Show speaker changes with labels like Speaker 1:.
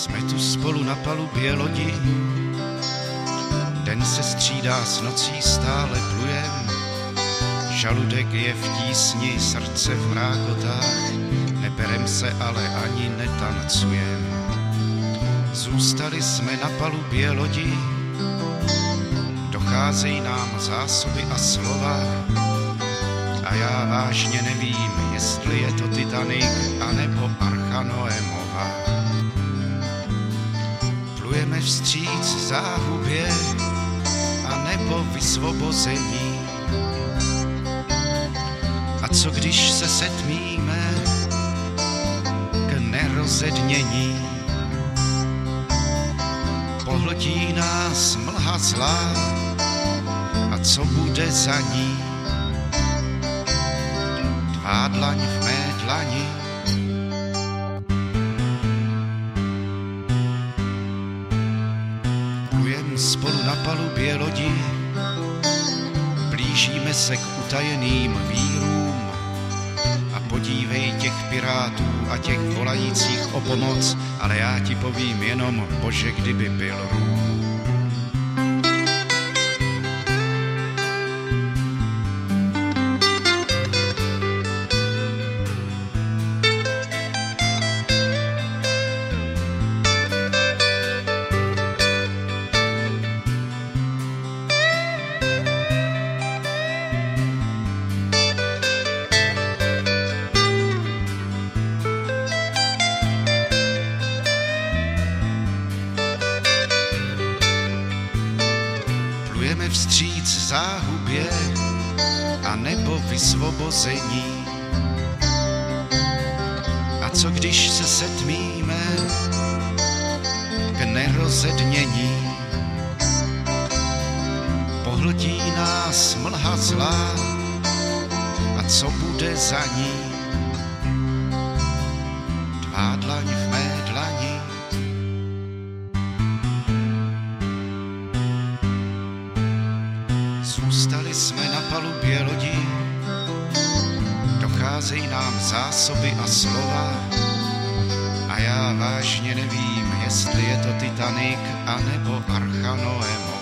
Speaker 1: Jsme tu spolu na palubě lodi, den se střídá s nocí, stále plujem. Žaludek je v tísni, srdce v mrákotách, neperem se, ale ani netancujem. Zůstali jsme na palubě lodi, docházejí nám zásoby a slova, a já vážně nevím, jestli je to Titanic anebo Archa Noémova. Plujeme vstříc záhubě anebo vysvobození. A co když se setmíme k nerozednění? Pohltí nás mlha zlá, a co bude za ní? Tvá dlaň v mé dlani, plujem spolu na palubě lodi, blížíme se k utajeným vírům. A podívej těch pirátů a těch volajících o pomoc, ale já ti povím jenom, Bože, kdyby byl rům. Plujeme vstříc záhubě a nebo vysvobození. A co když se setmíme k nerozednění? Pohltí nás mlha zlá, a co bude za ní? Tvá dlaň v mé dlani, zůstali jsme na palubě lodi, docházejí nám zásoby a slova, a já vážně nevím, jestli je to Titanic anebo Archa Noémova.